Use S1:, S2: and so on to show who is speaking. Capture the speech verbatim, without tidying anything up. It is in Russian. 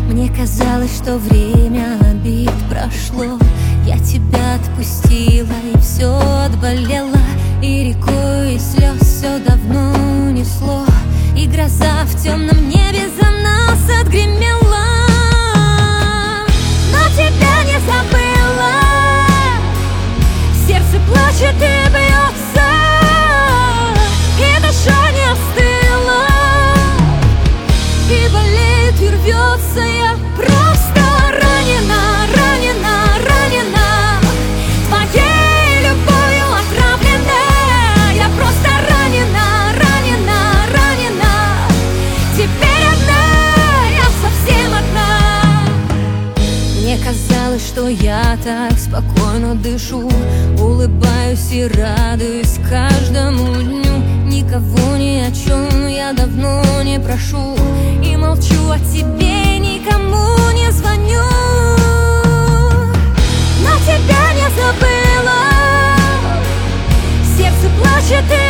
S1: Мне казалось, что время обид прошло. Я тебя отпустила, и все отболело, и рекой из слез все давно унесло, и гроза в темном небе за нас отгремела. Но тебя не забыла, сердце плачет и бьется, и душа не остыла, и болеет, и рвется. Я просто ранена, ранена, ранена, твоей любовью отравлена. Я просто ранена, ранена, ранена, теперь одна, я совсем одна. Мне казалось, что я так спокойно дышу, улыбаюсь и радуюсь каждому дню. Никого ни о чем я давно не прошу, и молчу о тебе, никому не звоню. Но тебя не забыла, сердце плачет и